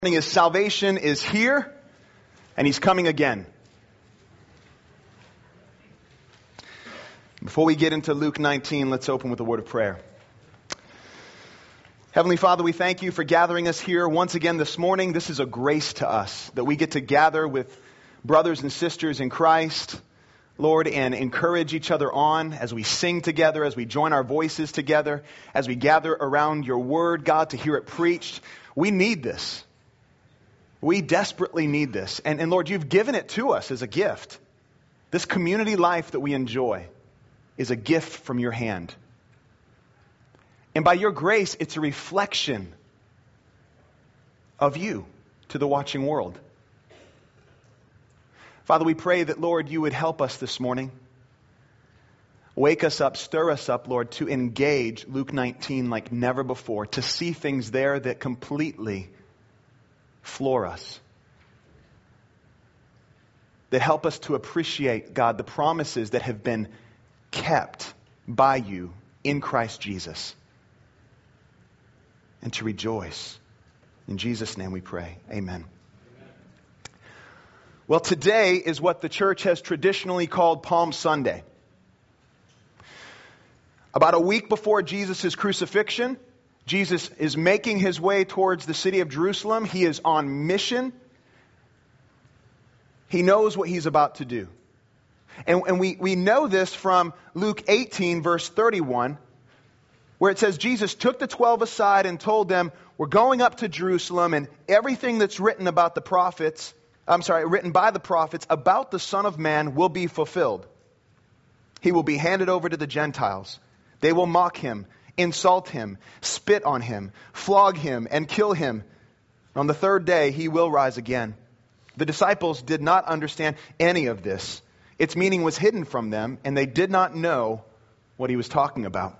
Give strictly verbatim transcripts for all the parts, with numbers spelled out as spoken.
His salvation is here, and He's coming again. Before we get into Luke nineteen, let's open with a word of prayer. Heavenly Father, we thank you for gathering us here once again this morning. This is a grace to us that we get to gather with brothers and sisters in Christ, Lord, and encourage each other on as we sing together, as we join our voices together, as we gather around your word, God, to hear it preached. We need this. We desperately need this. And, and Lord, you've given it to us as a gift. This community life that we enjoy is a gift from your hand. And by your grace, it's a reflection of you to the watching world. Father, we pray that, Lord, you would help us this morning. Wake us up, stir us up, Lord, to engage Luke nineteen like never before, to see things there that completely floor us, that help us to appreciate, God, the promises that have been kept by you in Christ Jesus, and to rejoice. In Jesus' name we pray. Amen. Well, today is what the church has traditionally called Palm Sunday. About a week before Jesus' crucifixion, Jesus is making his way towards the city of Jerusalem. He is on mission. He knows what he's about to do. And, and we, we know this from Luke eighteen, verse thirty-one, where it says, Jesus took the twelve aside and told them, we're going up to Jerusalem, and everything that's written about the prophets, I'm sorry, written by the prophets about the Son of Man will be fulfilled. He will be handed over to the Gentiles. They will mock him, insult him, spit on him, flog him, and kill him. On the third day, he will rise again. The disciples did not understand any of this. Its meaning was hidden from them, and they did not know what he was talking about.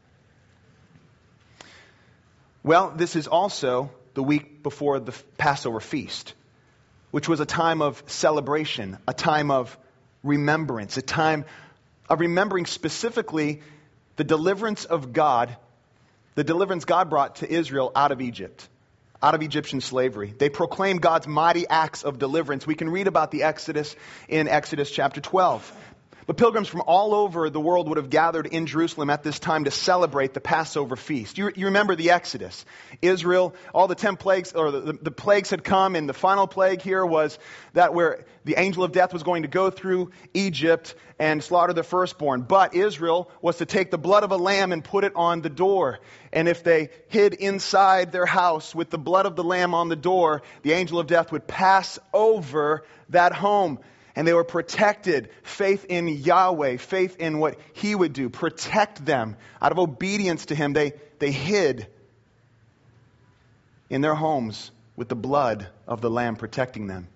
Well, this is also the week before the Passover feast, which was a time of celebration, a time of remembrance, a time of remembering specifically the deliverance of God, the deliverance God brought to Israel out of Egypt, out of Egyptian slavery. They proclaimed God's mighty acts of deliverance. We can read about the Exodus in Exodus chapter twelve. But pilgrims from all over the world would have gathered in Jerusalem at this time to celebrate the Passover feast. You, you remember the Exodus. Israel, all the ten plagues, or the, the plagues had come, and the final plague here was that where the angel of death was going to go through Egypt and slaughter the firstborn. But Israel was to take the blood of a lamb and put it on the door. And if they hid inside their house with the blood of the lamb on the door, the angel of death would pass over that home. And they were protected. Faith in Yahweh, faith in what He would do, protect them. Out of obedience to Him, they, they hid in their homes with the blood of the Lamb protecting them.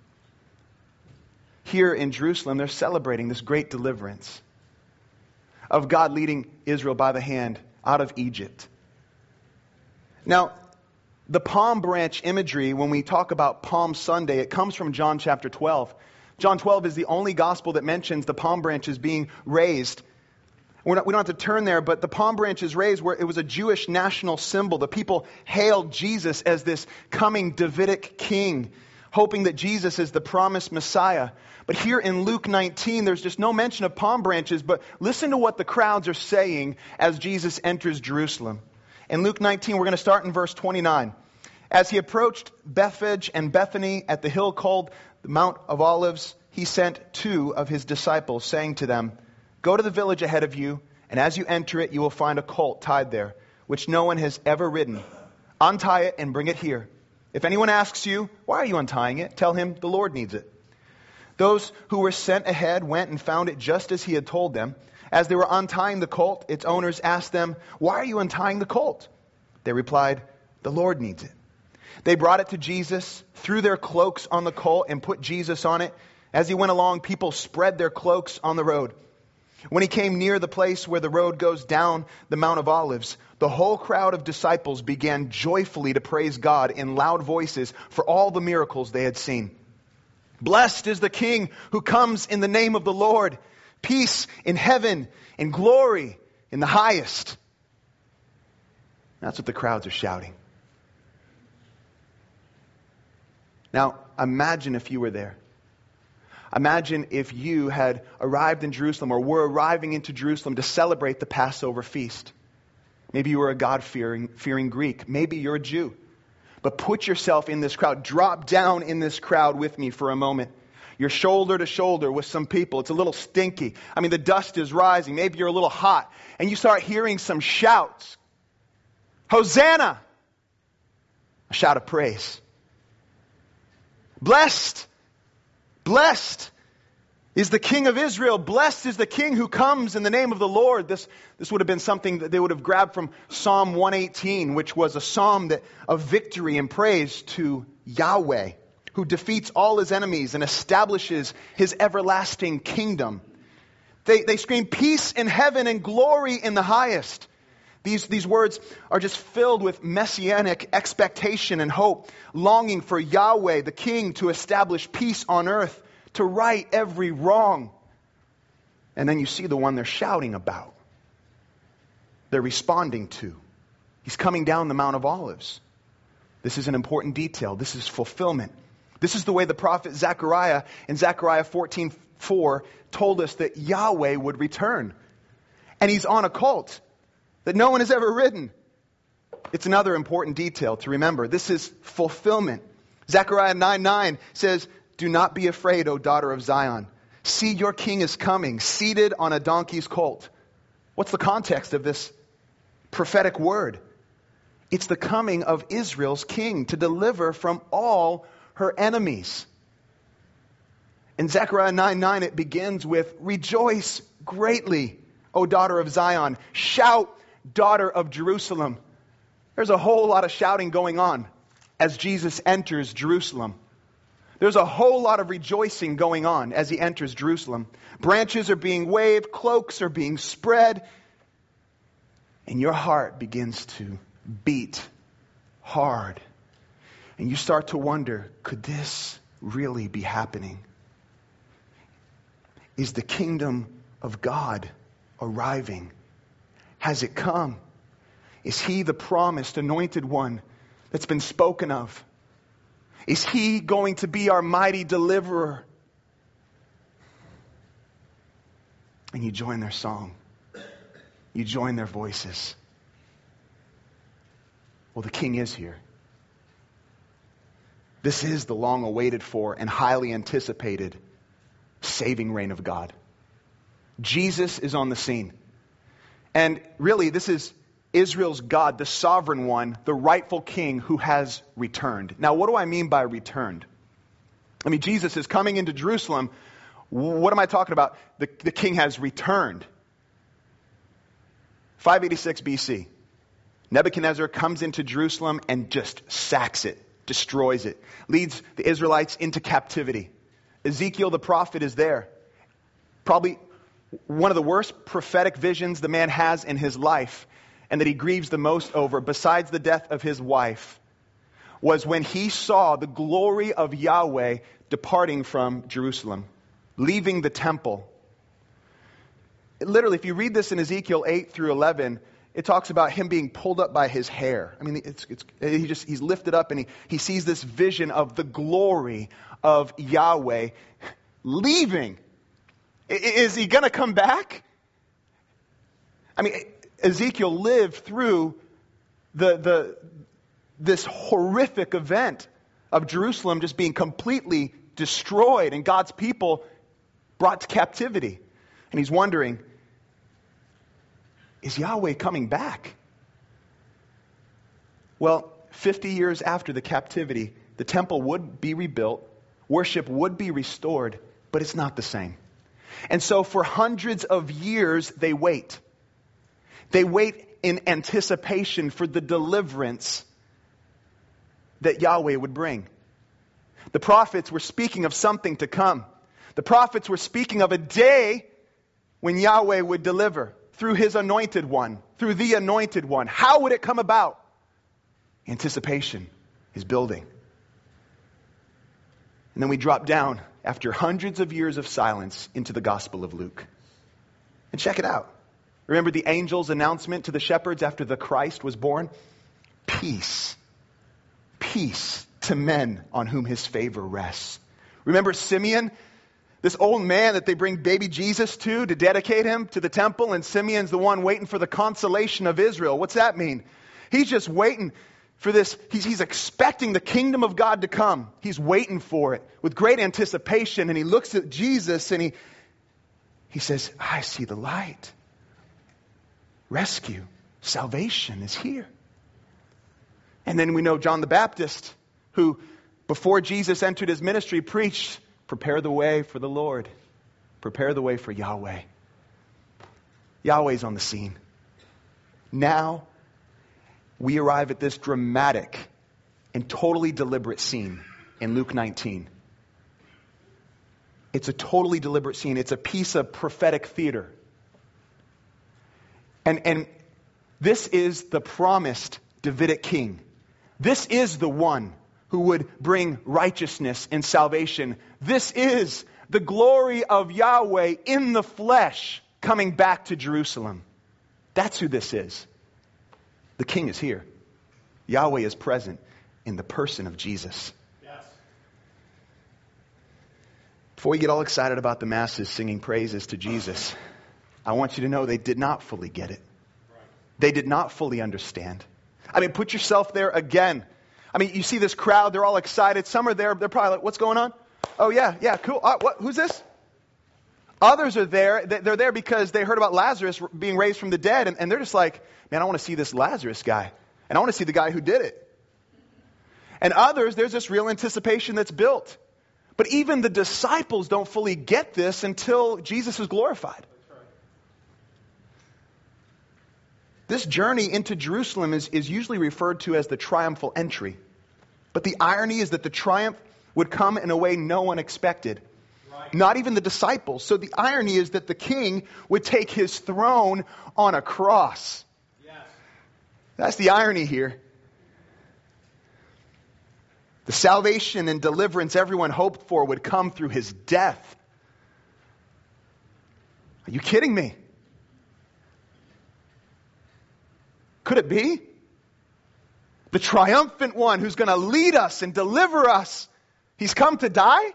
Here in Jerusalem, they're celebrating this great deliverance of God leading Israel by the hand out of Egypt. Now, the palm branch imagery, when we talk about Palm Sunday, it comes from John chapter twelve. John twelve is the only gospel that mentions the palm branches being raised. We're not, we don't have to turn there, but the palm branch is raised where it was a Jewish national symbol. The people hailed Jesus as this coming Davidic king, hoping that Jesus is the promised Messiah. But here in Luke nineteen, there's just no mention of palm branches, but listen to what the crowds are saying as Jesus enters Jerusalem. In Luke nineteen, we're going to start in verse twenty-nine. As he approached Bethphage and Bethany at the hill called the Mount of Olives, he sent two of his disciples, saying to them, go to the village ahead of you, and as you enter it, you will find a colt tied there, which no one has ever ridden. Untie it and bring it here. If anyone asks you, why are you untying it? Tell him the Lord needs it. Those who were sent ahead went and found it just as he had told them. As they were untying the colt, its owners asked them, why are you untying the colt? They replied, the Lord needs it. They brought it to Jesus, threw their cloaks on the colt, and put Jesus on it. As he went along, people spread their cloaks on the road. When he came near the place where the road goes down the Mount of Olives, the whole crowd of disciples began joyfully to praise God in loud voices for all the miracles they had seen. Blessed is the King who comes in the name of the Lord. Peace in heaven and glory in the highest. That's what the crowds are shouting. Now, imagine if you were there. Imagine if you had arrived in Jerusalem or were arriving into Jerusalem to celebrate the Passover feast. Maybe you were a God-fearing fearing Greek. Maybe you're a Jew. But put yourself in this crowd. Drop down in this crowd with me for a moment. You're shoulder to shoulder with some people. It's a little stinky. I mean, the dust is rising. Maybe you're a little hot. And you start hearing some shouts. Hosanna! A shout of praise. Blessed! Blessed is the King of Israel. Blessed is the King who comes in the name of the Lord. This, this would have been something that they would have grabbed from Psalm one eighteen, which was a psalm that, of victory and praise to Yahweh, who defeats all his enemies and establishes his everlasting kingdom. They, they scream, peace in heaven and glory in the highest. These, these words are just filled with messianic expectation and hope, longing for Yahweh, the King, to establish peace on earth, to right every wrong. And then you see the one they're shouting about. They're responding to. He's coming down the Mount of Olives. This is an important detail. This is fulfillment. This is the way the prophet Zechariah in Zechariah fourteen four told us that Yahweh would return. And he's on a colt that no one has ever ridden. It's another important detail to remember. This is fulfillment. Zechariah nine nine says, do not be afraid, O daughter of Zion. See, your king is coming, seated on a donkey's colt. What's the context of this prophetic word? It's the coming of Israel's king to deliver from all her enemies. In Zechariah nine nine, it begins with, rejoice greatly, O daughter of Zion. Shout, daughter of Jerusalem. There's a whole lot of shouting going on as Jesus enters Jerusalem. There's a whole lot of rejoicing going on as he enters Jerusalem. Branches are being waved, cloaks are being spread, and your heart begins to beat hard. And you start to wonder, could this really be happening? Is the kingdom of God arriving? Has it come? Is he the promised anointed one that's been spoken of? Is he going to be our mighty deliverer? And you join their song. You join their voices. Well, the king is here. This is the long awaited for and highly anticipated saving reign of God. Jesus is on the scene. And really, this is Israel's God, the sovereign one, the rightful king who has returned. Now, what do I mean by returned? I mean, Jesus is coming into Jerusalem. What am I talking about? The, the king has returned. five eighty-six B C. Nebuchadnezzar comes into Jerusalem and just sacks it, destroys it, leads the Israelites into captivity. Ezekiel the prophet is there. Probably one of the worst prophetic visions the man has in his life, and that he grieves the most over, besides the death of his wife, was when he saw the glory of Yahweh departing from Jerusalem, leaving the temple. It, literally, if you read this in Ezekiel eight through eleven, it talks about him being pulled up by his hair. I mean, it's, it's, he just he's lifted up and he, he sees this vision of the glory of Yahweh leaving. I, is he going to come back? I mean, Ezekiel lived through the, the, this horrific event of Jerusalem just being completely destroyed and God's people brought to captivity. And he's wondering, is Yahweh coming back? Well, fifty years after the captivity, the temple would be rebuilt, worship would be restored, but it's not the same. And so for hundreds of years, they wait. They wait in anticipation for the deliverance that Yahweh would bring. The prophets were speaking of something to come. The prophets were speaking of a day when Yahweh would deliver through his anointed one, through the anointed one. How would it come about? Anticipation is building. And then we drop down after hundreds of years of silence into the Gospel of Luke. And check it out. Remember the angel's announcement to the shepherds after the Christ was born? Peace. Peace to men on whom his favor rests. Remember Simeon? This old man that they bring baby Jesus to, to dedicate him to the temple, and Simeon's the one waiting for the consolation of Israel. What's that mean? He's just waiting for this. He's, he's expecting the kingdom of God to come. He's waiting for it with great anticipation, and he looks at Jesus and he, he says, I see the light. Rescue, salvation is here. And then we know John the Baptist, who before Jesus entered his ministry preached, prepare the way for the Lord. Prepare the way for Yahweh. Yahweh's on the scene. Now, we arrive at this dramatic and totally deliberate scene in Luke nineteen. It's a totally deliberate scene. It's a piece of prophetic theater. And, and this is the promised Davidic king. This is the one who would bring righteousness and salvation. This is the glory of Yahweh in the flesh coming back to Jerusalem. That's who this is. The king is here. Yahweh is present in the person of Jesus. Yes. Before we get all excited about the masses singing praises to Jesus, I want you to know they did not fully get it. Right. They did not fully understand. I mean, put yourself there again. I mean, you see this crowd, they're all excited. Some are there, they're probably like, what's going on? Oh, yeah, yeah, cool. Uh, what, who's this? Others are there. They're there because they heard about Lazarus being raised from the dead, and, and they're just like, man, I want to see this Lazarus guy. And I want to see the guy who did it. And others, there's this real anticipation that's built. But even the disciples don't fully get this until Jesus is glorified. This journey into Jerusalem is, is usually referred to as the triumphal entry. But the irony is that the triumph would come in a way no one expected. Right. Not even the disciples. So the irony is that the king would take his throne on a cross. Yes. That's the irony here. The salvation and deliverance everyone hoped for would come through his death. Are you kidding me? Could it be? The triumphant one who's going to lead us and deliver us. He's come to die?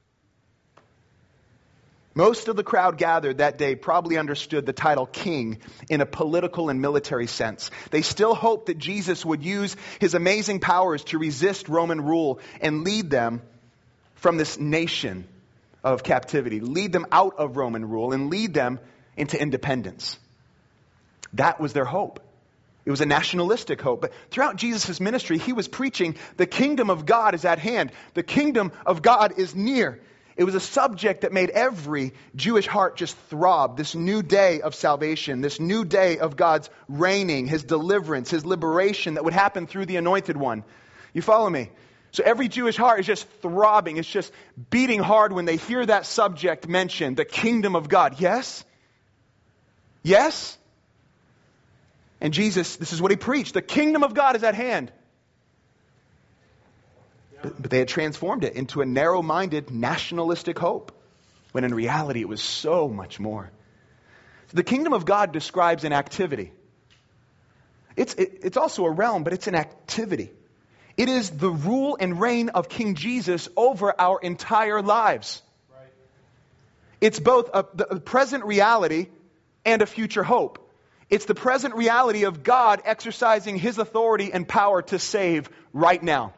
Most of the crowd gathered that day probably understood the title king in a political and military sense. They still hoped that Jesus would use his amazing powers to resist Roman rule and lead them from this nation of captivity, lead them out of Roman rule and lead them into independence. That was their hope. It was a nationalistic hope. But throughout Jesus' ministry, he was preaching, the kingdom of God is at hand. The kingdom of God is near. It was a subject that made every Jewish heart just throb. This new day of salvation, this new day of God's reigning, his deliverance, his liberation that would happen through the anointed one. You follow me? So every Jewish heart is just throbbing. It's just beating hard when they hear that subject mentioned, the kingdom of God. Yes? Yes? And Jesus, this is what he preached. The kingdom of God is at hand. But, but they had transformed it into a narrow-minded, nationalistic hope, when in reality it was so much more. The kingdom of God describes an activity. It's, it, it's also a realm, but it's an activity. It is the rule and reign of King Jesus over our entire lives. Right. It's both a, the present reality and a future hope. It's the present reality of God exercising his authority and power to save right now.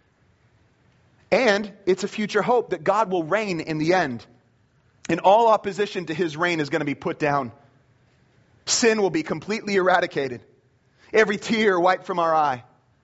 And it's a future hope that God will reign in the end. And all opposition to his reign is going to be put down. Sin will be completely eradicated. Every tear wiped from our eye.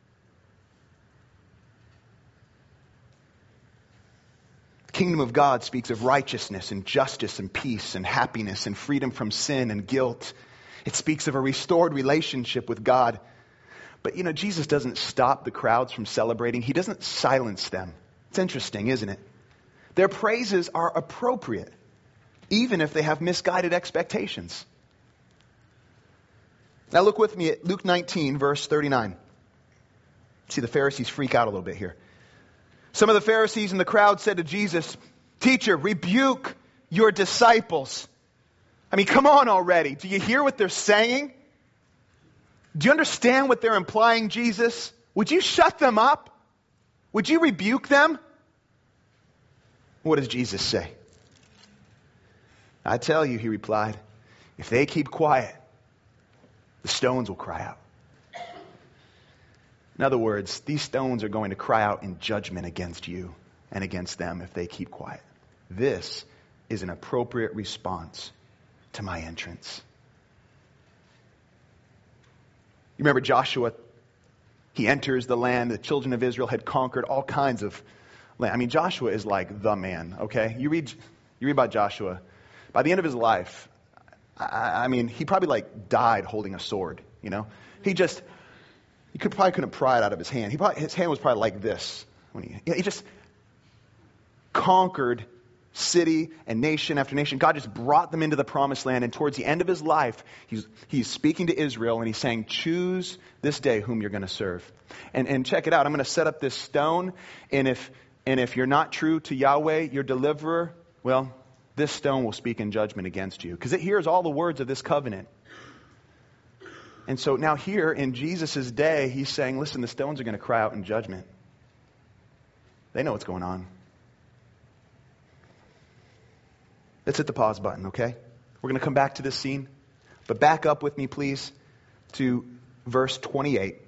The kingdom of God speaks of righteousness and justice and peace and happiness and freedom from sin and guilt. It speaks of a restored relationship with God. But, you know, Jesus doesn't stop the crowds from celebrating. He doesn't silence them. It's interesting, isn't it? Their praises are appropriate, even if they have misguided expectations. Now look with me at Luke nineteen, verse thirty-nine. See, the Pharisees freak out a little bit here. Some of the Pharisees in the crowd said to Jesus, "Teacher, rebuke your disciples." I mean, come on already. Do you hear what they're saying? Do you understand what they're implying, Jesus? Would you shut them up? Would you rebuke them? What does Jesus say? I tell you, he replied, if they keep quiet, the stones will cry out. In other words, these stones are going to cry out in judgment against you and against them if they keep quiet. This is an appropriate response to my entrance. You remember Joshua? He enters the land. The children of Israel had conquered all kinds of land. I mean, Joshua is like the man, okay? You read, you read about Joshua. By the end of his life, I, I mean, he probably like died holding a sword, you know? He just, he could probably couldn't pry it out of his hand. He probably, his hand was probably like this. When he, he just conquered city and nation after nation. God just brought them into the promised land. And towards the end of his life, he's, he's speaking to Israel and he's saying, choose this day whom you're going to serve. And, and check it out. I'm going to set up this stone. And if, and if you're not true to Yahweh, your deliverer, well, this stone will speak in judgment against you. Because it hears all the words of this covenant. And so now here in Jesus' day, he's saying, listen, the stones are going to cry out in judgment. They know what's going on. Let's hit the pause button, okay? We're going to come back to this scene. But back up with me, please, to verse twenty-eight.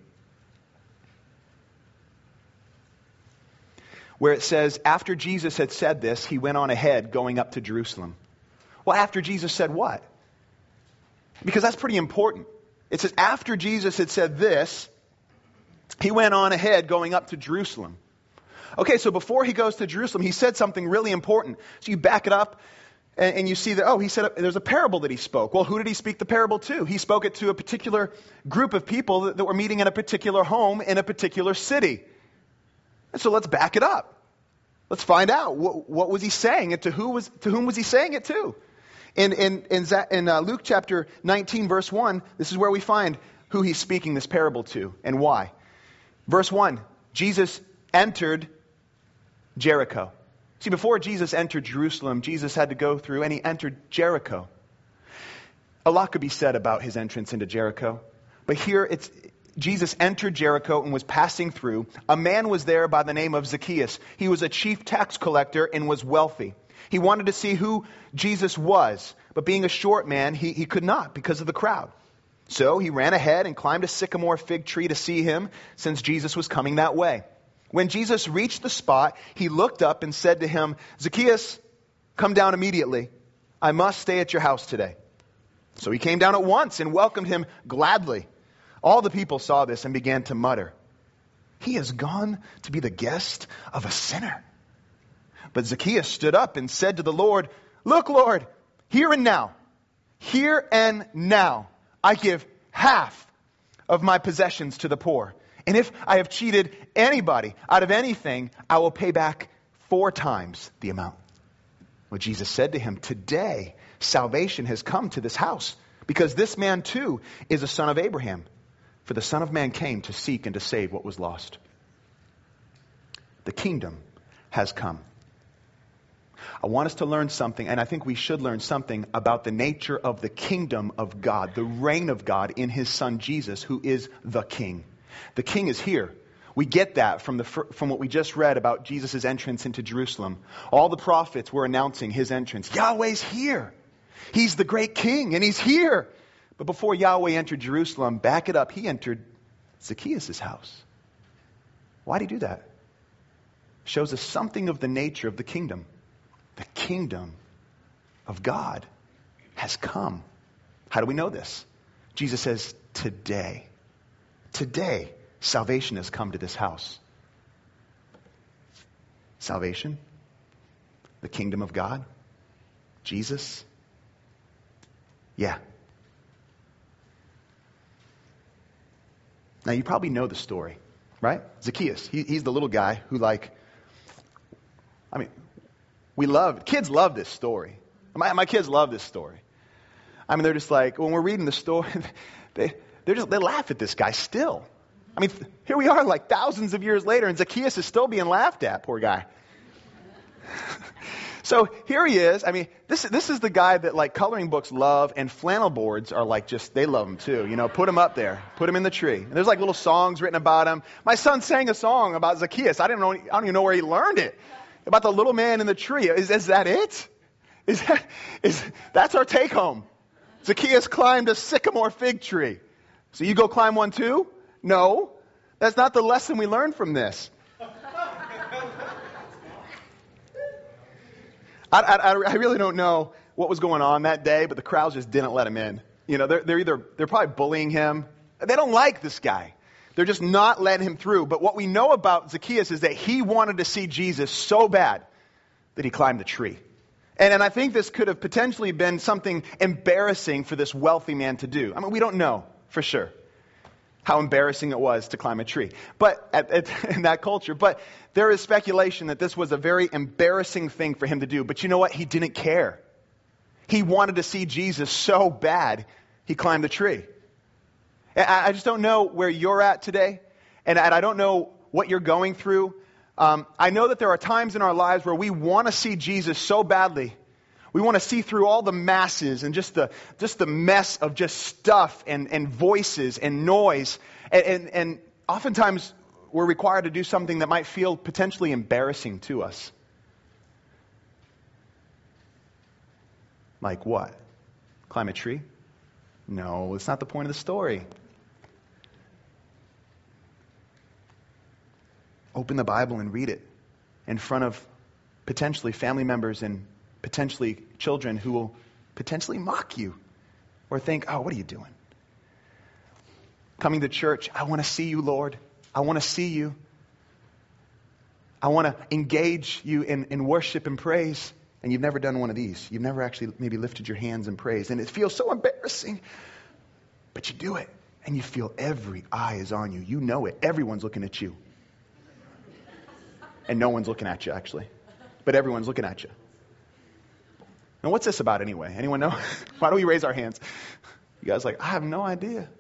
Where it says, after Jesus had said this, he went on ahead going up to Jerusalem. Well, after Jesus said what? Because that's pretty important. It says, after Jesus had said this, he went on ahead going up to Jerusalem. Okay, so before he goes to Jerusalem, he said something really important. So you back it up. And you see that, oh, he said there's a parable that he spoke. Well, who did he speak the parable to? He spoke it to a particular group of people that, that were meeting in a particular home in a particular city. And so let's back it up. Let's find out. What, what was he saying it to? Who was, to whom was he saying it to? In, in, in, in uh, Luke chapter nineteen, verse one, this is where we find who he's speaking this parable to and why. Verse one, Jesus entered Jericho. See, before Jesus entered Jerusalem, Jesus had to go through, and he entered Jericho. A lot could be said about his entrance into Jericho. But here, it's Jesus entered Jericho and was passing through. A man was there by the name of Zacchaeus. He was a chief tax collector and was wealthy. He wanted to see who Jesus was, but being a short man, he, he could not because of the crowd. So he ran ahead and climbed a sycamore fig tree to see him, since Jesus was coming that way. When Jesus reached the spot, he looked up and said to him, Zacchaeus, come down immediately. I must stay at your house today. So he came down at once and welcomed him gladly. All the people saw this and began to mutter, he has gone to be the guest of a sinner. But Zacchaeus stood up and said to the Lord, look, Lord, here and now, here and now, I give half of my possessions to the poor. And if I have cheated anybody out of anything, I will pay back four times the amount. Well, Jesus said to him, today salvation has come to this house, because this man too is a son of Abraham. For the Son of Man came to seek and to save what was lost. The kingdom has come. I want us to learn something, and I think we should learn something about the nature of the kingdom of God, the reign of God in his Son Jesus, who is the King. The King is here. We get that from the from what we just read about Jesus' entrance into Jerusalem. All the prophets were announcing his entrance. Yahweh's here. He's the great King, and he's here. But before Yahweh entered Jerusalem, back it up, he entered Zacchaeus' house. Why did he do that? Shows us something of the nature of the kingdom. The kingdom of God has come. How do we know this? Jesus says, today. Today, salvation has come to this house. Salvation? The kingdom of God? Jesus? Yeah. Now, you probably know the story, right? Zacchaeus, he, he's the little guy who, like, I mean, we love, kids love this story. My, my kids love this story. I mean, they're just like, when we're reading the story, they, they're just, they laugh at this guy still. I mean, here we are like thousands of years later, and Zacchaeus is still being laughed at, poor guy. So here he is. I mean, this this is the guy that like coloring books love, and flannel boards are like just, they love him too. You know, put him up there, put him in the tree. And there's like little songs written about him. My son sang a song about Zacchaeus. I didn't know, I don't even know where he learned it. About the little man in the tree. Is, is that it? Is that, is, that's our take home. Zacchaeus climbed a sycamore fig tree. So you go climb one too? No. That's not the lesson we learned from this. I, I, I really don't know what was going on that day, but the crowds just didn't let him in. You know, they're, they're either, they're probably bullying him. They don't like this guy. They're just not letting him through. But what we know about Zacchaeus is that he wanted to see Jesus so bad that he climbed the tree. And, and I think this could have potentially been something embarrassing for this wealthy man to do. I mean, we don't know for sure how embarrassing it was to climb a tree, but at, at, in that culture. But there is speculation that this was a very embarrassing thing for him to do. But you know what? He didn't care. He wanted to see Jesus so bad, he climbed the tree. I, I just don't know where you're at today, and, and I don't know what you're going through. Um, I know that there are times in our lives where we want to see Jesus so badly. We want to see through all the masses and just the just the mess of just stuff and, and voices and noise. And, and, and oftentimes we're required to do something that might feel potentially embarrassing to us. Like what? Climb a tree? No, it's not the point of the story. Open the Bible and read it in front of potentially family members and potentially children who will potentially mock you or think, oh, what are you doing? Coming to church, I want to see you, Lord. I want to see you. I want to engage you in, in worship and praise. And you've never done one of these. You've never actually maybe lifted your hands in praise. And it feels so embarrassing. But you do it. And you feel every eye is on you. You know it. Everyone's looking at you. And no one's looking at you, actually. But everyone's looking at you. Now, what's this about anyway? Anyone know? Why do we raise our hands? You guys are like, I have no idea.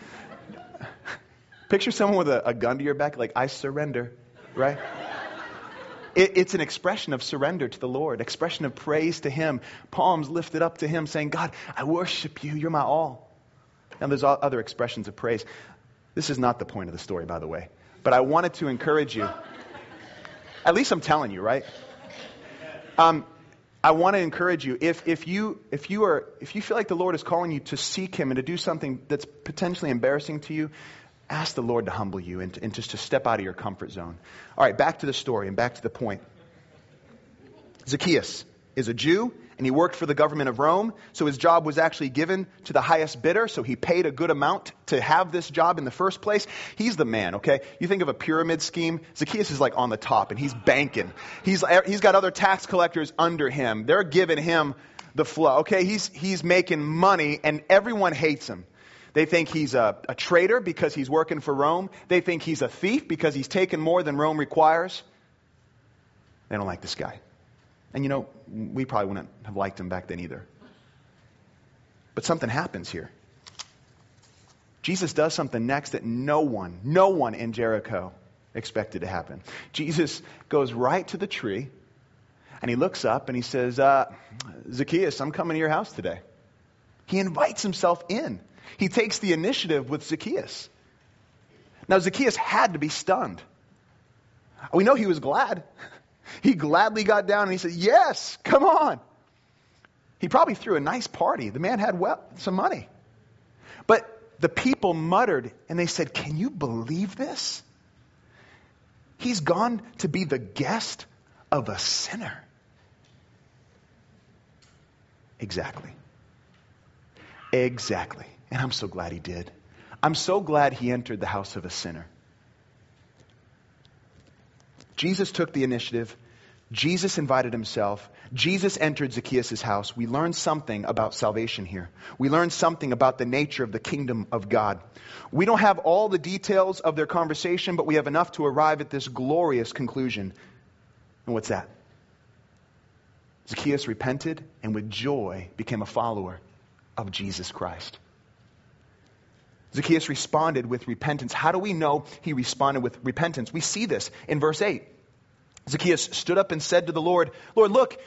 Picture someone with a, a gun to your back, like, I surrender, right? It, it's an expression of surrender to the Lord, expression of praise to Him, palms lifted up to Him, saying, God, I worship you. You're my all. Now, there's other expressions of praise. This is not the point of the story, by the way. But I wanted to encourage you. At least I'm telling you, right? Um, I want to encourage you, if if you if you are if you feel like the Lord is calling you to seek Him and to do something that's potentially embarrassing to you, ask the Lord to humble you and, to, and just to step out of your comfort zone. All right, back to the story and back to the point. Zacchaeus is a Jew, and he worked for the government of Rome, so his job was actually given to the highest bidder, so he paid a good amount to have this job in the first place. He's the man, okay? You think of a pyramid scheme, Zacchaeus is like on the top, and he's banking. He's he's got other tax collectors under him. They're giving him the flow, okay? He's he's making money, and everyone hates him. They think he's a, a traitor because he's working for Rome. They think he's a thief because he's taken more than Rome requires. They don't like this guy. And you know, we probably wouldn't have liked him back then either. But something happens here. Jesus does something next that no one, no one in Jericho expected to happen. Jesus goes right to the tree, and he looks up and he says, uh, Zacchaeus, I'm coming to your house today. He invites himself in. He takes the initiative with Zacchaeus. Now, Zacchaeus had to be stunned. We know he was glad. He gladly got down and he said, yes, come on. He probably threw a nice party. The man had well, some money. But the people muttered and they said, can you believe this? He's gone to be the guest of a sinner. Exactly. Exactly. And I'm so glad he did. I'm so glad he entered the house of a sinner. Jesus took the initiative. Jesus invited himself. Jesus entered Zacchaeus' house. We learn something about salvation here. We learn something about the nature of the kingdom of God. We don't have all the details of their conversation, but we have enough to arrive at this glorious conclusion. And what's that? Zacchaeus repented and with joy became a follower of Jesus Christ. Zacchaeus responded with repentance. How do we know he responded with repentance? We see this in verse eight. Zacchaeus stood up and said to the Lord, Lord, look,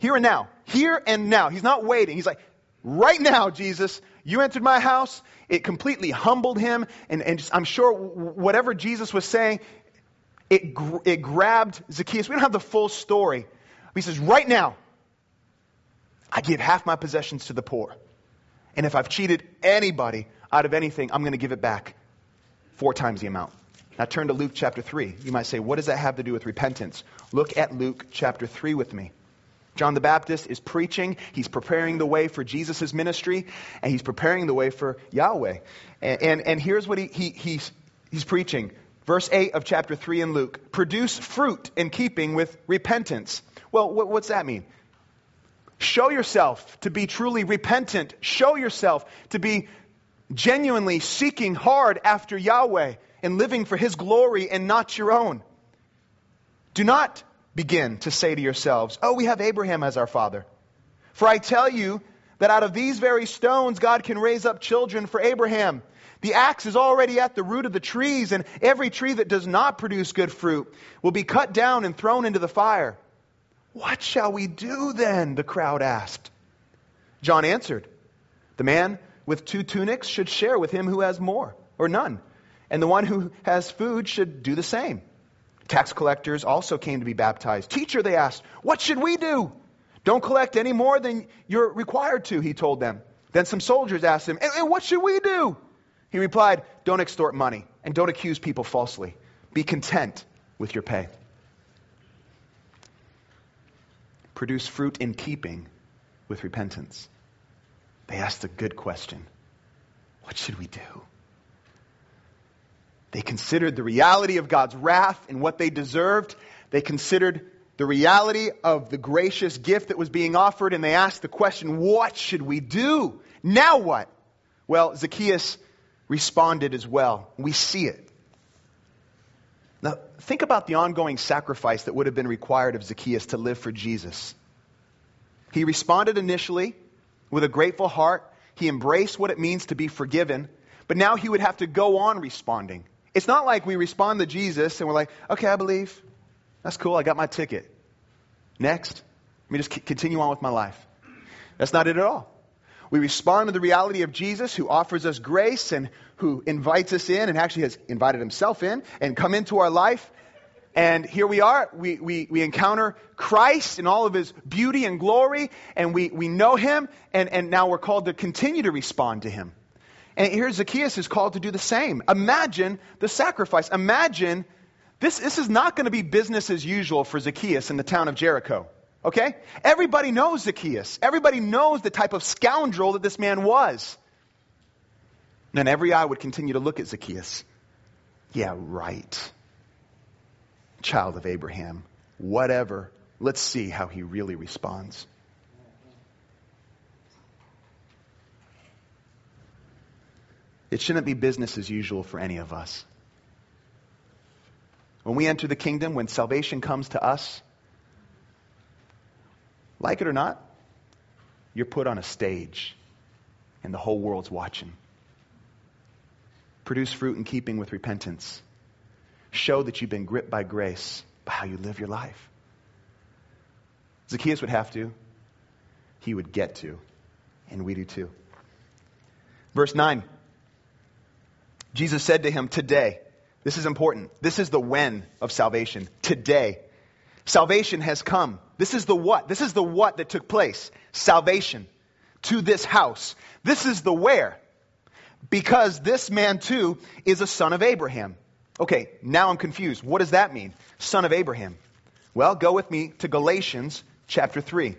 Here and now. Here and now. He's not waiting. He's like, right now, Jesus, you entered my house. It completely humbled him. And, and just, I'm sure whatever Jesus was saying, it, it grabbed Zacchaeus. We don't have the full story. But he says, right now, I give half my possessions to the poor. And if I've cheated anybody out of anything, I'm going to give it back four times the amount. Now turn to Luke chapter three. You might say, what does that have to do with repentance? Look at Luke chapter three with me. John the Baptist is preaching. He's preparing the way for Jesus' ministry, and he's preparing the way for Yahweh. And, and, and here's what he, he, he's, he's preaching. Verse eight of chapter three in Luke. Produce fruit in keeping with repentance. Well, what, what's that mean? Show yourself to be truly repentant. Show yourself to be genuinely seeking hard after Yahweh and living for His glory and not your own. Do not begin to say to yourselves, oh, we have Abraham as our father. For I tell you that out of these very stones God can raise up children for Abraham. The axe is already at the root of the trees, and every tree that does not produce good fruit will be cut down and thrown into the fire. What shall we do then? The crowd asked. John answered, the man with two tunics should share with him who has more, or none. And the one who has food should do the same. Tax collectors also came to be baptized. Teacher, they asked, what should we do? Don't collect any more than you're required to, he told them. Then some soldiers asked him, and, and what should we do? He replied, don't extort money and don't accuse people falsely. Be content with your pay. Produce fruit in keeping with repentance. They asked a good question. What should we do? They considered the reality of God's wrath and what they deserved. They considered the reality of the gracious gift that was being offered, and they asked the question, what should we do? Now what? Well, Zacchaeus responded as well. We see it. Now, think about the ongoing sacrifice that would have been required of Zacchaeus to live for Jesus. He responded initially with a grateful heart. He embraced what it means to be forgiven. But now he would have to go on responding. It's not like we respond to Jesus and we're like, okay, I believe. That's cool. I got my ticket. Next. Let me just c- continue on with my life. That's not it at all. We respond to the reality of Jesus, who offers us grace and who invites us in and actually has invited himself in and come into our life. And here we are. We, we, we encounter Christ in all of his beauty and glory, and we, we know him, and, and now we're called to continue to respond to him. And here Zacchaeus is called to do the same. Imagine the sacrifice. Imagine this, this is not going to be business as usual for Zacchaeus in the town of Jericho. Okay? Everybody knows Zacchaeus. Everybody knows the type of scoundrel that this man was. And then every eye would continue to look at Zacchaeus. Yeah, right. Child of Abraham. Whatever. Let's see how he really responds. It shouldn't be business as usual for any of us. When we enter the kingdom, when salvation comes to us, like it or not, you're put on a stage and the whole world's watching. Produce fruit in keeping with repentance. Show that you've been gripped by grace by how you live your life. Zacchaeus would have to. He would get to. And we do too. Verse nine. Jesus said to him, today. This is important. This is the when of salvation. Today. Salvation has come. This is the what. This is the what that took place. Salvation to this house. This is the where. Because this man too is a son of Abraham. Okay, now I'm confused. What does that mean? Son of Abraham. Well, go with me to Galatians chapter three.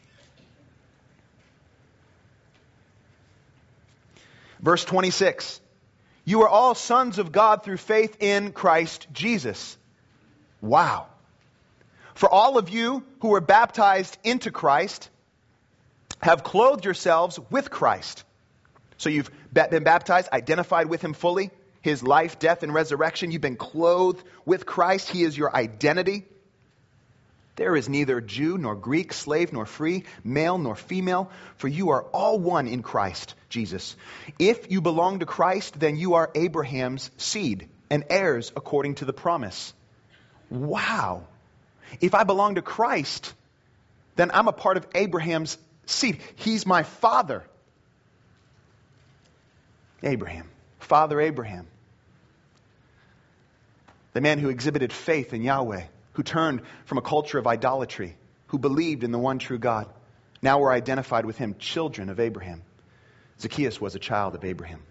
Verse twenty-six. You are all sons of God through faith in Christ Jesus. Wow. For all of you who were baptized into Christ have clothed yourselves with Christ. So you've been baptized, identified with him fully. His life, death, and resurrection. You've been clothed with Christ. He is your identity. There is neither Jew nor Greek, slave nor free, male nor female, for you are all one in Christ Jesus. If you belong to Christ, then you are Abraham's seed and heirs according to the promise. Wow. If I belong to Christ, then I'm a part of Abraham's seed. He's my father. Abraham. Father Abraham. The man who exhibited faith in Yahweh, who turned from a culture of idolatry, who believed in the one true God. Now we're identified with him, children of Abraham. Zacchaeus was a child of Abraham.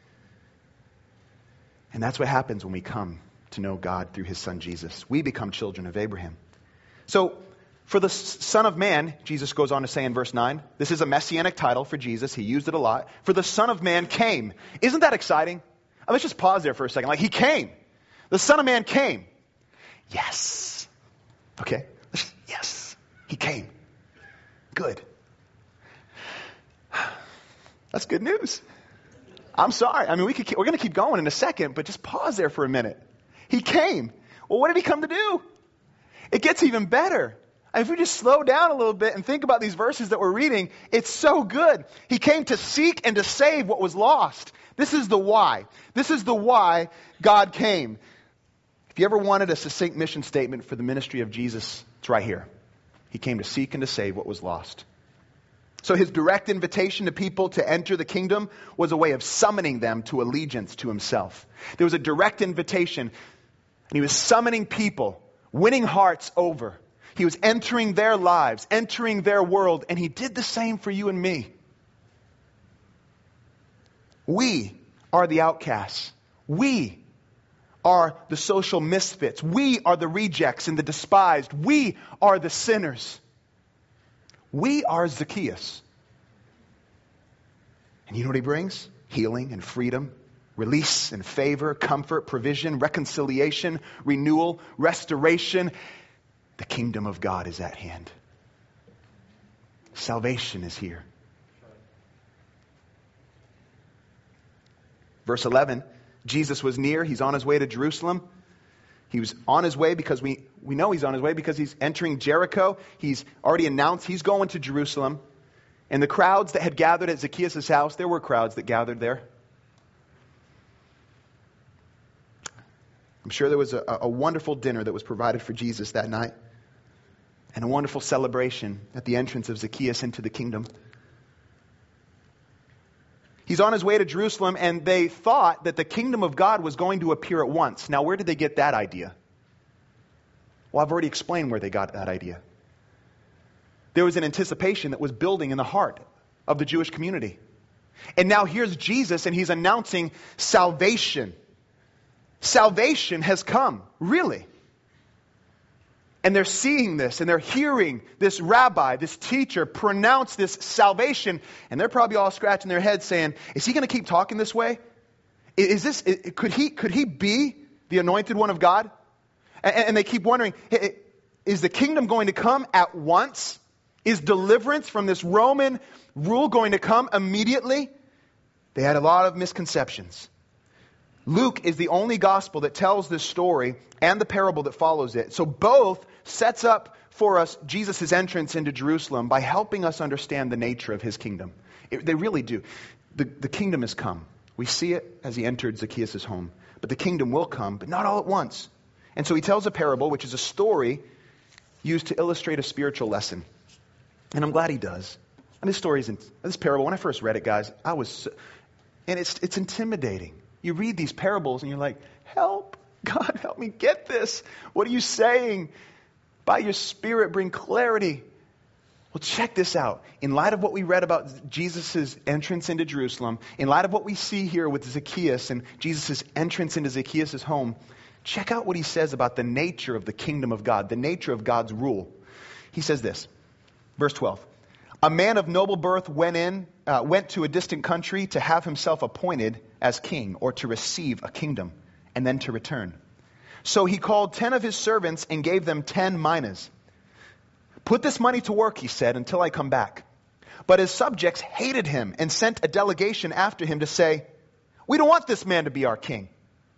And that's what happens when we come to know God through his son Jesus. We become children of Abraham. So, for the Son of Man, Jesus goes on to say in verse nine, this is a messianic title for Jesus. He used it a lot. For the Son of Man came. Isn't that exciting? Oh, let's just pause there for a second. Like, he came. The Son of Man came. Yes. Okay. Yes. He came. Good. That's good news. I'm sorry. I mean, we could keep, we're going to keep going in a second, but just pause there for a minute. He came. Well, what did he come to do? It gets even better. If we just slow down a little bit and think about these verses that we're reading, it's so good. He came to seek and to save what was lost. This is the why. This is the why God came. If you ever wanted a succinct mission statement for the ministry of Jesus, it's right here. He came to seek and to save what was lost. So his direct invitation to people to enter the kingdom was a way of summoning them to allegiance to himself. There was a direct invitation, and he was summoning people, winning hearts over. He was entering their lives, entering their world, and he did the same for you and me. We are the outcasts. We are the social misfits. We are the rejects and the despised. We are the sinners. We are Zacchaeus. And you know what he brings? Healing and freedom, release and favor, comfort, provision, reconciliation, renewal, restoration. The kingdom of God is at hand. Salvation is here. Verse eleven, Jesus was near. He's on his way to Jerusalem. He was on his way because we, we know he's on his way because he's entering Jericho. He's already announced he's going to Jerusalem. And the crowds that had gathered at Zacchaeus' house, there were crowds that gathered there. I'm sure there was a, a wonderful dinner that was provided for Jesus that night. And a wonderful celebration at the entrance of Zacchaeus into the kingdom. He's on his way to Jerusalem, and they thought that the kingdom of God was going to appear at once. Now, where did they get that idea? Well, I've already explained where they got that idea. There was an anticipation that was building in the heart of the Jewish community. And now here's Jesus, and he's announcing salvation. Salvation has come, really. And they're seeing this, and they're hearing this rabbi, this teacher, pronounce this salvation. And they're probably all scratching their heads saying, is he going to keep talking this way? Is this, could he, could he be the anointed one of God? And, and they keep wondering, is the kingdom going to come at once? Is deliverance from this Roman rule going to come immediately? They had a lot of misconceptions. Luke is the only gospel that tells this story and the parable that follows it. So both sets up for us Jesus' entrance into Jerusalem by helping us understand the nature of his kingdom. It, they really do. The, the kingdom has come. We see it as he entered Zacchaeus' home. But the kingdom will come, but not all at once. And so he tells a parable, which is a story used to illustrate a spiritual lesson. And I'm glad he does. And this story isn't, this parable, when I first read it, guys, I was, so, and it's it's intimidating. You read these parables and you're like, help, God, help me get this. What are you saying? By your Spirit, bring clarity. Well, check this out. In light of what we read about Jesus' entrance into Jerusalem, in light of what we see here with Zacchaeus and Jesus' entrance into Zacchaeus' home, check out what he says about the nature of the kingdom of God, the nature of God's rule. He says this, verse twelve. A man of noble birth went in, uh, went to a distant country to have himself appointed as king, or to receive a kingdom, and then to return. So he called ten of his servants and gave them ten minas. Put this money to work, he said, until I come back. But his subjects hated him and sent a delegation after him to say, we don't want this man to be our king.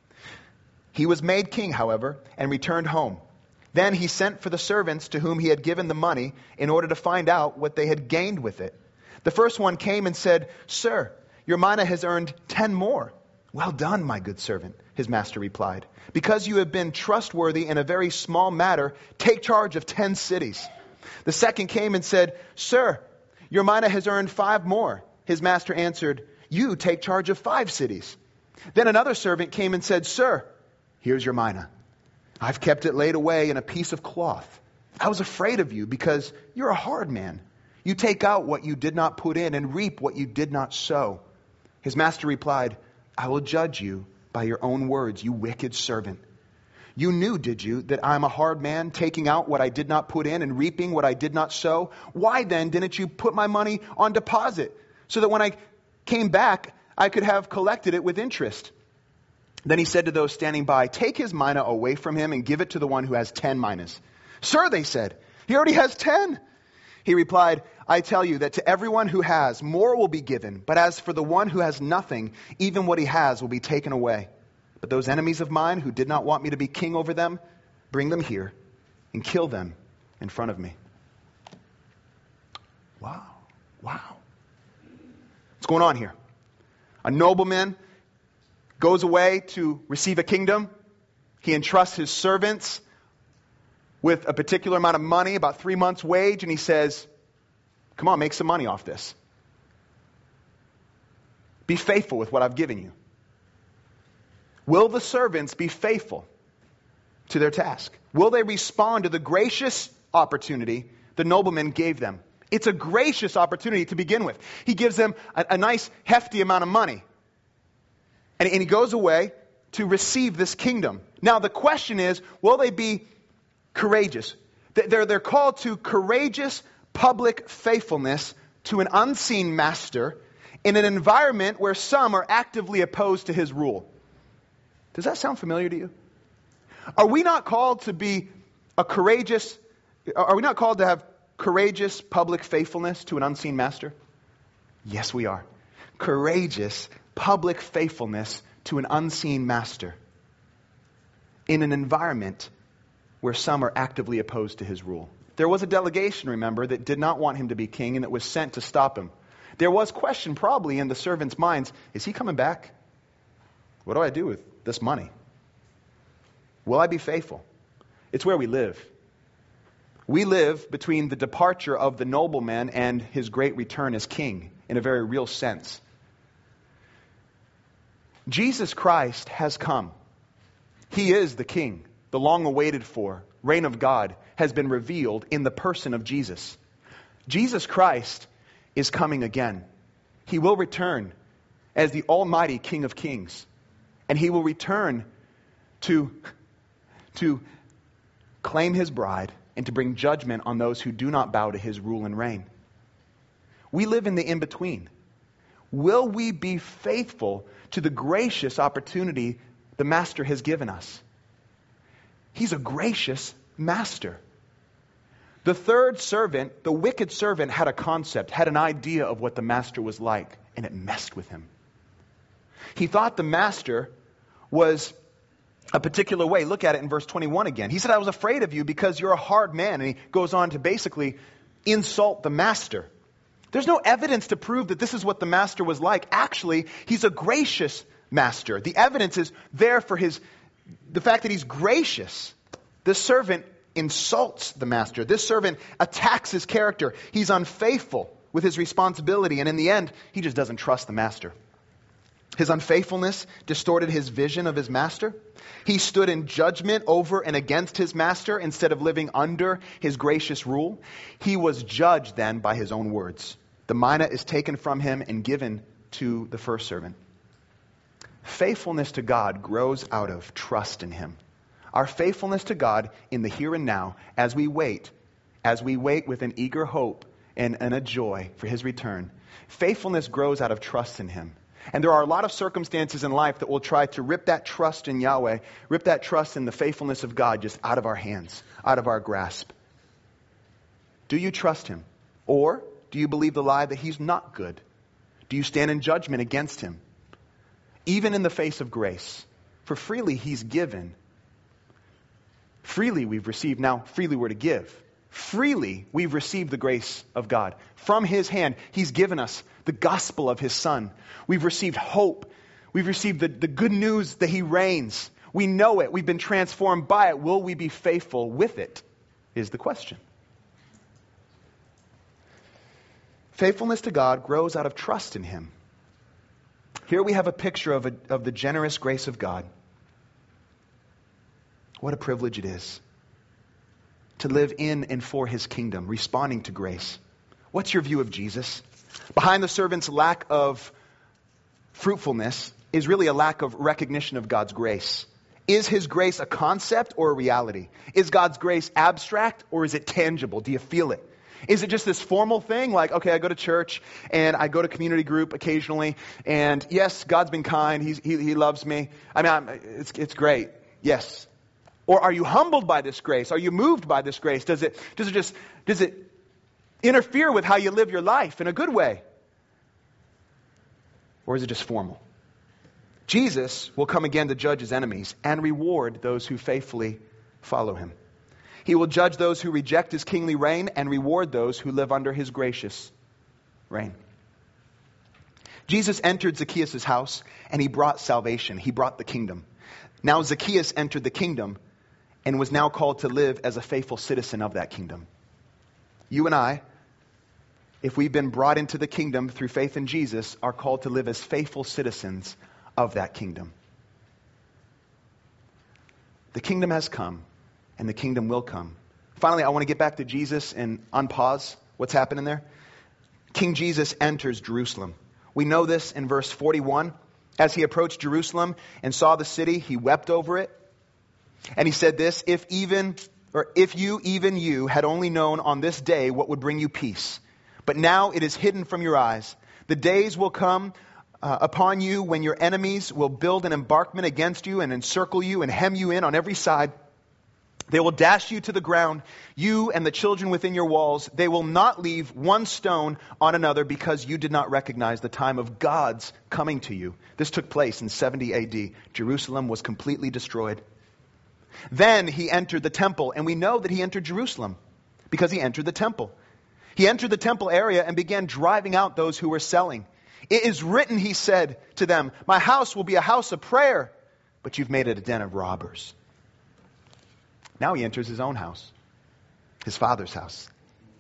He was made king, however, and returned home. Then he sent for the servants to whom he had given the money in order to find out what they had gained with it. The first one came and said, Sir, your mina has earned ten more. Well done, my good servant, his master replied. Because you have been trustworthy in a very small matter, take charge of ten cities. The second came and said, Sir, your mina has earned five more. His master answered, You take charge of five cities. Then another servant came and said, Sir, here's your mina. I've kept it laid away in a piece of cloth. I was afraid of you because you're a hard man. You take out what you did not put in and reap what you did not sow. His master replied, I will judge you by your own words, you wicked servant. You knew, did you, that I'm a hard man, taking out what I did not put in and reaping what I did not sow? Why then didn't you put my money on deposit so that when I came back, I could have collected it with interest? Then he said to those standing by, Take his mina away from him and give it to the one who has ten minas. Sir, they said, he already has ten. He replied, I tell you that to everyone who has, more will be given. But as for the one who has nothing, even what he has will be taken away. But those enemies of mine who did not want me to be king over them, bring them here and kill them in front of me. Wow. Wow. What's going on here? A nobleman goes away to receive a kingdom. He entrusts his servants with a particular amount of money, about three months' wage, and he says, come on, make some money off this. Be faithful with what I've given you. Will the servants be faithful to their task? Will they respond to the gracious opportunity the nobleman gave them? It's a gracious opportunity to begin with. He gives them a, a nice, hefty amount of money. And, and he goes away to receive this kingdom. Now, the question is, will they be courageous? They're, they're called to courageous public faithfulness to an unseen master in an environment where some are actively opposed to his rule. Does that sound familiar to you? Are we not called to be a courageous, are we not called to have courageous public faithfulness to an unseen master? Yes, we are. Courageous public faithfulness to an unseen master in an environment where some are actively opposed to his rule. There was a delegation, remember, that did not want him to be king and that was sent to stop him. There was question probably in the servants' minds, is he coming back? What do I do with this money? Will I be faithful? It's where we live. We live between the departure of the nobleman and his great return as king in a very real sense. Jesus Christ has come. He is the king, the long awaited for reign of God has been revealed in the person of Jesus. Jesus Christ is coming again. He will return as the almighty King of Kings. And he will return to, to claim his bride and to bring judgment on those who do not bow to his rule and reign. We live in the in-between. Will we be faithful to the gracious opportunity the Master has given us? He's a gracious Master. The third servant, the wicked servant, had a concept, had an idea of what the Master was like, and it messed with him. He thought the Master was a particular way. Look at it in verse twenty-one again. He said, I was afraid of you because you're a hard man. And he goes on to basically insult the Master. There's no evidence to prove that this is what the Master was like. Actually, he's a gracious Master. The evidence is there for his, the fact that he's gracious. This servant insults the Master. This servant attacks his character. He's unfaithful with his responsibility. And in the end, he just doesn't trust the Master. His unfaithfulness distorted his vision of his master. He stood in judgment over and against his master instead of living under his gracious rule. He was judged then by his own words. The mina is taken from him and given to the first servant. Faithfulness to God grows out of trust in him. Our faithfulness to God in the here and now, as we wait, as we wait with an eager hope and, and a joy for his return, faithfulness grows out of trust in him. And there are a lot of circumstances in life that will try to rip that trust in Yahweh, rip that trust in the faithfulness of God just out of our hands, out of our grasp. Do you trust him? Or do you believe the lie that he's not good? Do you stand in judgment against him? Even in the face of grace. For freely he's given. Freely we've received, now freely we're to give. Freely we've received the grace of God. From his hand, he's given us the gospel of his Son. We've received hope. We've received the, the good news that he reigns. We know it. We've been transformed by it. Will we be faithful with it? Is the question. Faithfulness to God grows out of trust in Him. Here we have a picture of, a, of the generous grace of God. What a privilege it is to live in and for His kingdom, responding to grace. What's your view of Jesus? Behind the servant's lack of fruitfulness is really a lack of recognition of God's grace. Is His grace a concept or a reality? Is God's grace abstract or is it tangible? Do you feel it? Is it just this formal thing like, okay, I go to church and I go to community group occasionally and yes, God's been kind. He's, he, he loves me. I mean, I'm, it's, it's great. Yes. Or are you humbled by this grace? Are you moved by this grace? Does it, does it just, does it interfere with how you live your life in a good way? Or is it just formal? Jesus will come again to judge His enemies and reward those who faithfully follow Him. He will judge those who reject His kingly reign and reward those who live under His gracious reign. Jesus entered Zacchaeus' house and He brought salvation. He brought the kingdom. Now Zacchaeus entered the kingdom and was now called to live as a faithful citizen of that kingdom. You and I, if we've been brought into the kingdom through faith in Jesus, are called to live as faithful citizens of that kingdom. The kingdom has come, and the kingdom will come. Finally, I want to get back to Jesus and unpause what's happening there. King Jesus enters Jerusalem. We know this in verse forty-one. As He approached Jerusalem and saw the city, He wept over it. And He said this, if even, or if you, even you, had only known on this day what would bring you peace. But now it is hidden from your eyes. The days will come Uh, upon you when your enemies will build an embankment against you and encircle you and hem you in on every side. They will dash you to the ground, you and the children within your walls. They will not leave one stone on another because you did not recognize the time of God's coming to you. This took place in seventy A D. Jerusalem was completely destroyed. Then He entered the temple, and we know that He entered Jerusalem because He entered the temple. He entered the temple area and began driving out those who were selling. It is written, He said to them, my house will be a house of prayer, but you've made it a den of robbers. Now He enters His own house, His Father's house.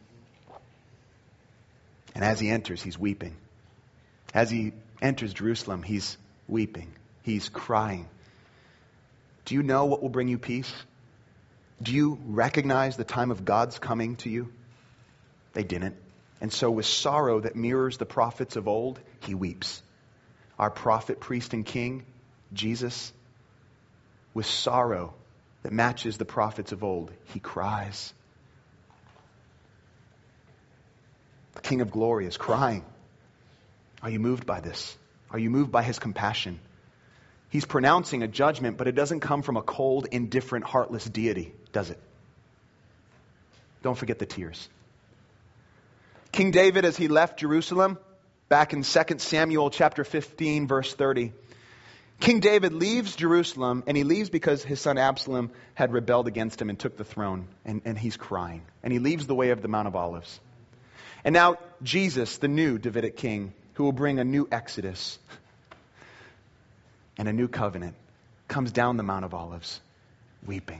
And as He enters, He's weeping. As He enters Jerusalem, He's weeping. He's crying. Do you know what will bring you peace? Do you recognize the time of God's coming to you? They didn't. And so with sorrow that mirrors the prophets of old, He weeps. Our prophet, priest, and king, Jesus, with sorrow that matches the prophets of old, He cries. The King of glory is crying. Are you moved by this? Are you moved by His compassion? He's pronouncing a judgment, but it doesn't come from a cold, indifferent, heartless deity, does it? Don't forget the tears. King David, as he left Jerusalem, back in Second Samuel chapter fifteen, verse thirty, King David leaves Jerusalem, and he leaves because his son Absalom had rebelled against him and took the throne, and, and he's crying. And he leaves the way of the Mount of Olives. And now Jesus, the new Davidic king, who will bring a new exodus and a new covenant, comes down the Mount of Olives, weeping.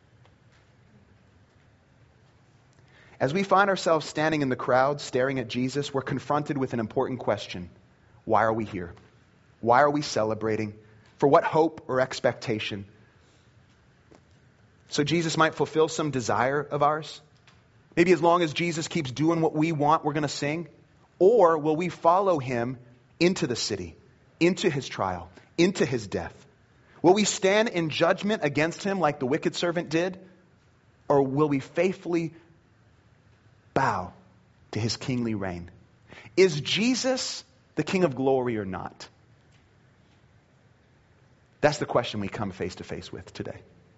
As we find ourselves standing in the crowd, staring at Jesus, we're confronted with an important question. Why are we here? Why are we celebrating? For what hope or expectation? So Jesus might fulfill some desire of ours? Maybe as long as Jesus keeps doing what we want, we're going to sing? Or will we follow Him into the city, into His trial, into His death? Will we stand in judgment against Him like the wicked servant did? Or will we faithfully bow to His kingly reign? Is Jesus the King of glory or not? That's the question we come face to face with today.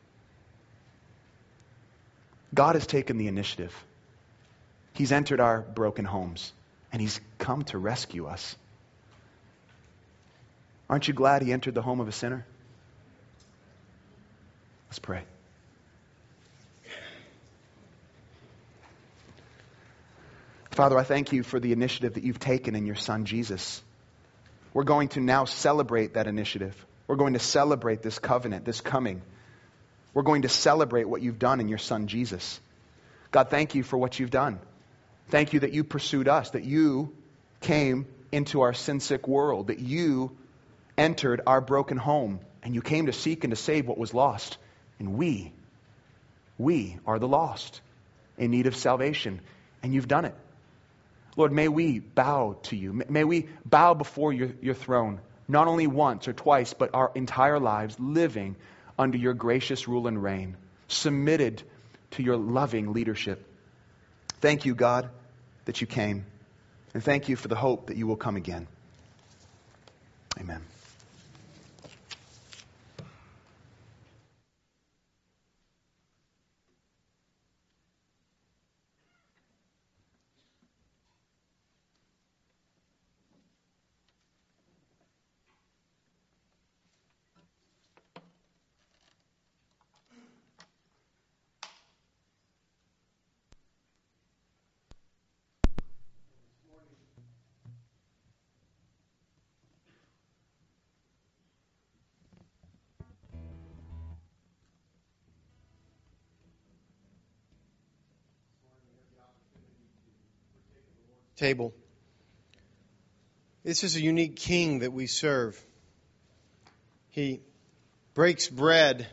God has taken the initiative. He's entered our broken homes, and He's come to rescue us. Aren't you glad He entered the home of a sinner? Let's pray. Father, I thank You for the initiative that You've taken in Your Son, Jesus. We're going to now celebrate that initiative. We're going to celebrate this covenant, this coming. We're going to celebrate what You've done in Your Son, Jesus. God, thank You for what You've done. Thank you that you pursued us, that you came into our sin-sick world, that you entered our broken home, and you came to seek and to save what was lost. And we, we are the lost in need of salvation, and you've done it. Lord, may we bow to you. May we bow before your, your throne, not only once or twice, but our entire lives living under your gracious rule and reign, submitted to your loving leadership. Thank you, God, that you came. And thank you for the hope that you will come again. Amen. Table. This is a unique king that we serve. He breaks bread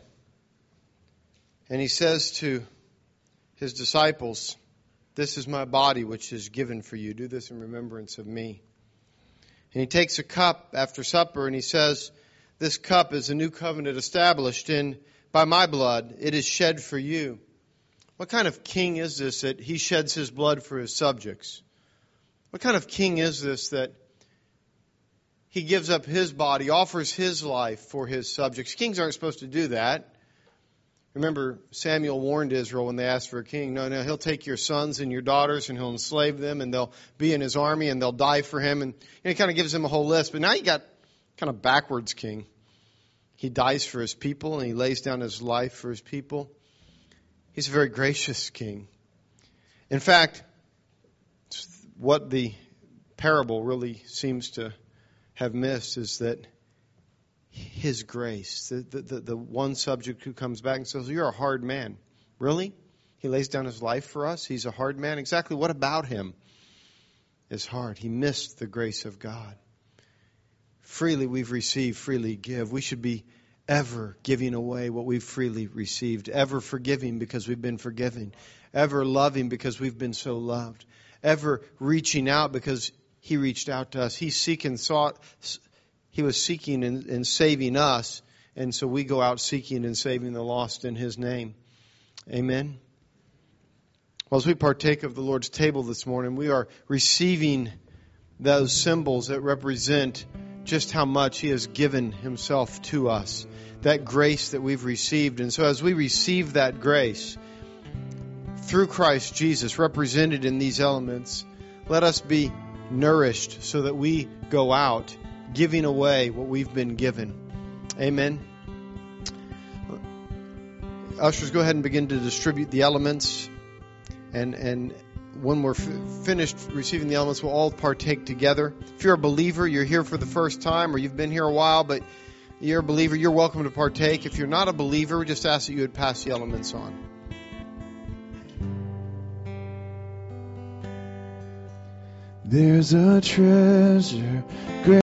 and he says to his disciples, "This is my body which is given for you. Do this in remembrance of me." And he takes a cup after supper and he says, "This cup is a new covenant established in by my blood. It is shed for you." What kind of king is this that he sheds his blood for his subjects? What kind of king is this that he gives up his body, offers his life for his subjects? Kings aren't supposed to do that. Remember, Samuel warned Israel when they asked for a king, no, no, he'll take your sons and your daughters and he'll enslave them and they'll be in his army and they'll die for him. And, and he kind of gives them a whole list. But now you got kind of backwards king. He dies for his people and he lays down his life for his people. He's a very gracious king. In fact, what the parable really seems to have missed is that his grace, the, the, the, the one subject who comes back and says, "You're a hard man." Really? He lays down his life for us? He's a hard man? Exactly what about him is hard? He missed the grace of God. Freely we've received, freely give. We should be ever giving away what we've freely received, ever forgiving because we've been forgiven, ever loving because we've been so loved, ever reaching out because he reached out to us. He seeking, sought, he was seeking and, and saving us, and so we go out seeking and saving the lost in his name. Amen. Well, as we partake of the Lord's table this morning, we are receiving those symbols that represent just how much he has given himself to us, that grace that we've received. And so as we receive that grace through Christ Jesus represented in these elements, let us be nourished so that we go out giving away what we've been given. Amen. Ushers, go ahead and begin to distribute the elements. And and when we're f- finished receiving the elements, we'll all partake together. If you're a believer, you're here for the first time, or you've been here a while, but you're a believer, you're welcome to partake. If you're not a believer, we just ask that you would pass the elements on. There's a treasure great